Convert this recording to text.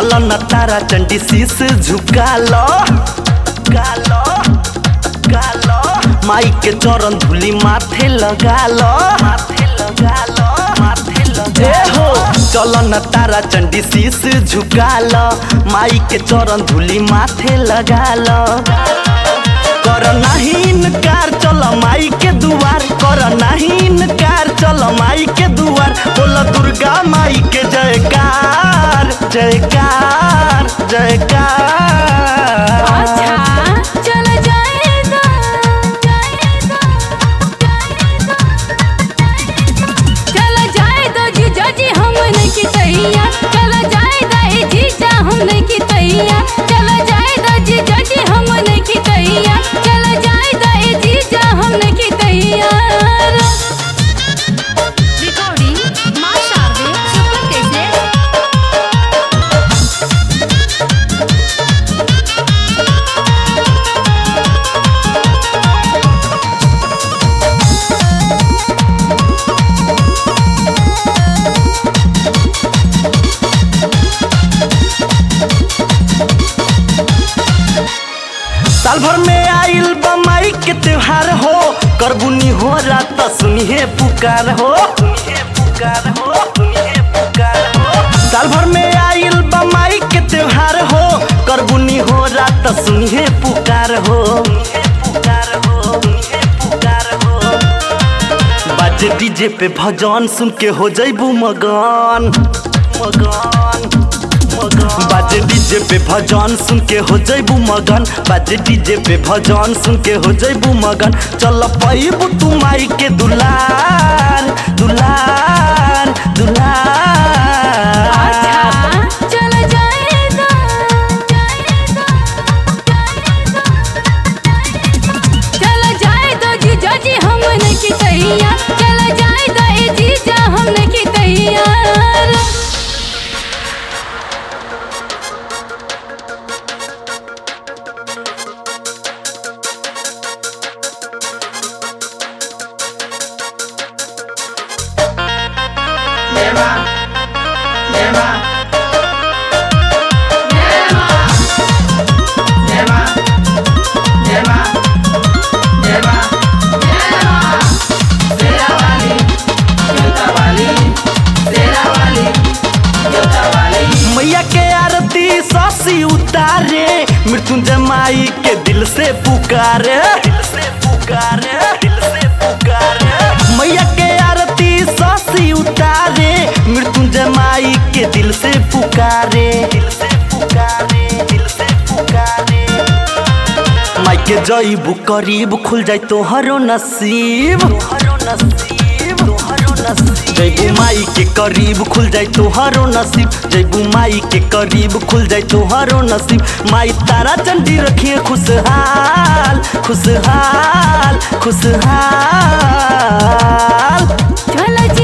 चलो न तारा चंडी शीश झुका लो गालो गालो माई के चरण धूली माथे लगा लो माथे लगा लो माथे लगा हो। चलो न तारा चंडी शीश झुका लो माई के चरण धूली माथे लगा लो। कर नहीं इनकार चलो माई के दुआर कर नहीं इनकार चलो माई के दुआर बोला दुर्गा माई के जयकार जयकार जयकार। अच्छा चल जाएगा चल जाएगा जीजा जी हम नहीं की तैया चल जाएगा ए जीजा हम नहीं की तैया चल जाएगा जीजा जी हम नहीं की तैया चल जाएगा ए जीजा हम नहीं की तैया। रिकॉर्डिंग मां शारदे सुपर कैसेट। साल भर में आइल बमाई के त्योहार हो करबुनी हो रात सुनिए पुकार हो सुनिए पुकार हो सुनिए पुकार हो। साल भर में आइल बमाई के त्योहार हो करबुनी हो रात सुनिए पुकार हो सुनिए पुकार हो सुनिए पुकार हो। बाजे डीजे पे भजन सुन के हो जइबू मगन मगन बाजे डीजे पे भजन सुन के हो जइबू मगन बाजे डीजे पे भजन सुन के हो जइबू मगन। चल पैबू तू माई के दुलार दुलार दुलार। अच्छा चल जाएगा चल जाएगा जीजा जी हम नहीं की तैया चल जाएगा ए जीजा हम नहीं की तैया। मैया के आरती सासी उतारे मृत्युंजय माई के दिल से पुकारे दिल से पुकारे दिल से पुकारे। मैया के आरती सासी उतारे मृत्युंजय माई के दिल से पुकारे दिल से पुकारे दिल से पुकारे। माई के जइबू करीब खुल जाए तोहरो नसीब तोहरो नसीब तोहरो नसीब। जइबू माई के करीब खुल जाए तोहरो नसीब जइबू माई के करीब खुल जाए तोहरो नसीब। माई तारा चंडी रखिए खुशहाल खुशहाल खुशहाल। चल जी